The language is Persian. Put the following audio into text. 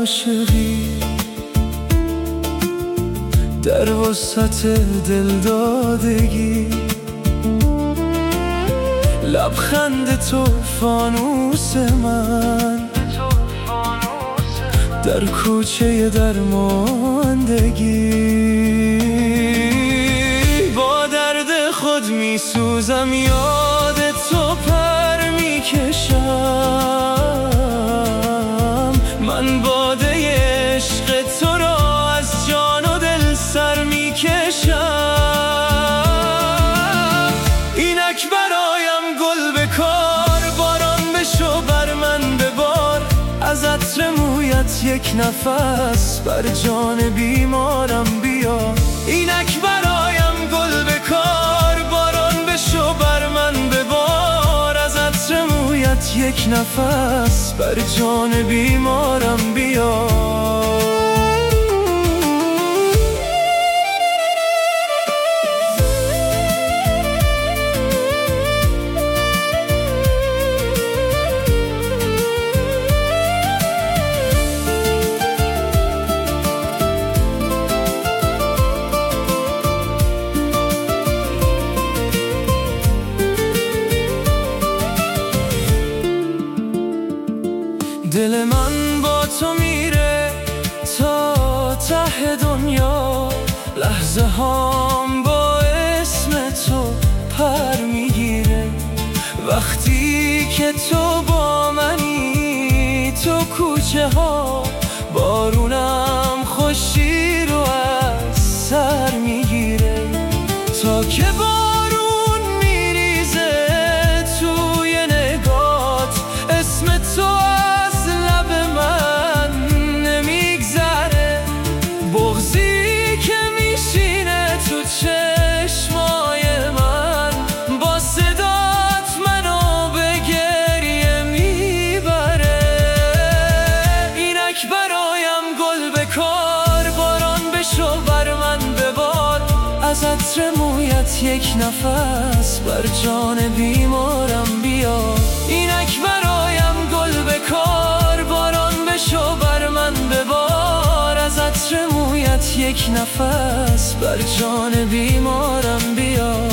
عاشقی در وسط دلدادگی، لبخند تو فانوس من در کوچه درماندگی. با درد خود می سوزم، یاد تو پر می کشم. من باده عشق تو را از جان و دل سر می کشم. اینک برایم گل بکار، باران بشو بر من ببار. از عطر مویت یک نفس بر جان بیمارم بیا. اینک برایم گل بکار، باران بشو بر من ببار. از عطر مویت یک نفس بر جان بیمارم بیا. دل من با تو میره تا ته دنیا، لحظه هام با اسم تو پر میگیره. وقتی که تو با منی تو کوچه ها، بارونم خوشی رو از سر میگیره. تا که بارون میریزه توی نگات، اسم تو چشمای من با صدات منو به گریه میبره. اینک برایم گل بکار، باران بشو بر من ببار. از عطر مویت یک نفس بر جان بیمارم بیا. اینک برایم گل بکار، باران بشو بر من ببار. از عطر مویت یک نفس بر جان بیمارم بیا.